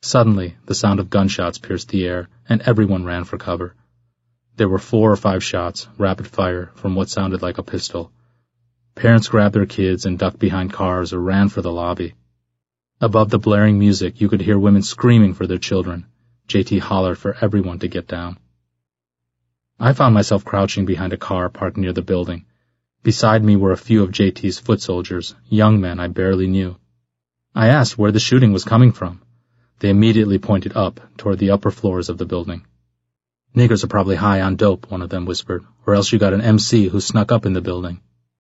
Suddenly, the sound of gunshots pierced the air, and everyone ran for cover. There were 4 or 5 shots, rapid fire, from what sounded like a pistol. Parents grabbed their kids and ducked behind cars or ran for the lobby. Above the blaring music, you could hear women screaming for their children. JT hollered for everyone to get down. I found myself crouching behind a car parked near the building. Beside me were a few of JT's foot soldiers, young men I barely knew. I asked where the shooting was coming from. They immediately pointed up, toward the upper floors of the building. "Niggers are probably high on dope," one of them whispered, "or else you got an MC who snuck up in the building."